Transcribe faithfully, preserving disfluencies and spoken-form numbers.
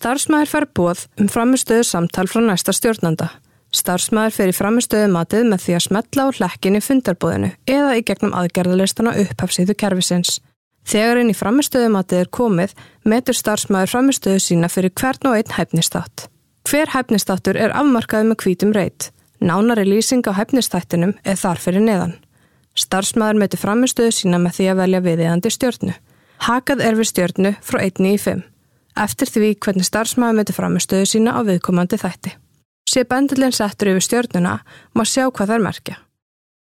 Starfsmaður fær boð um frammistöðu samtal frá næsta stjórnanda. Starfsmaður fer í frammistöðumatið með því að smetla á hlekkin í fundarboðinu eða í gegnum aðgerðalistana upphafsíðu kerfisins. Þegar inn í frammistöðumatið er komið, metur starfsmaður frammistöðu sína fyrir hvern og einn hæfnisþátt. Hver hæfnisþáttur er afmarkaður með hvítum reit. Nánari lýsing á hæfnisþættinum er þar fyrir neðan. Starfsmaður metur frammistöðu sína með því að velja viðeigandi stjörnu. Hakað er við stjörnu frá einni í fimm. Eftir því hvernig starfsmaður metur frammistöðu sína á viðkomandi þætti. Sé bendillinn settur yfir stjörnuna, má sjá hvað þær merkja.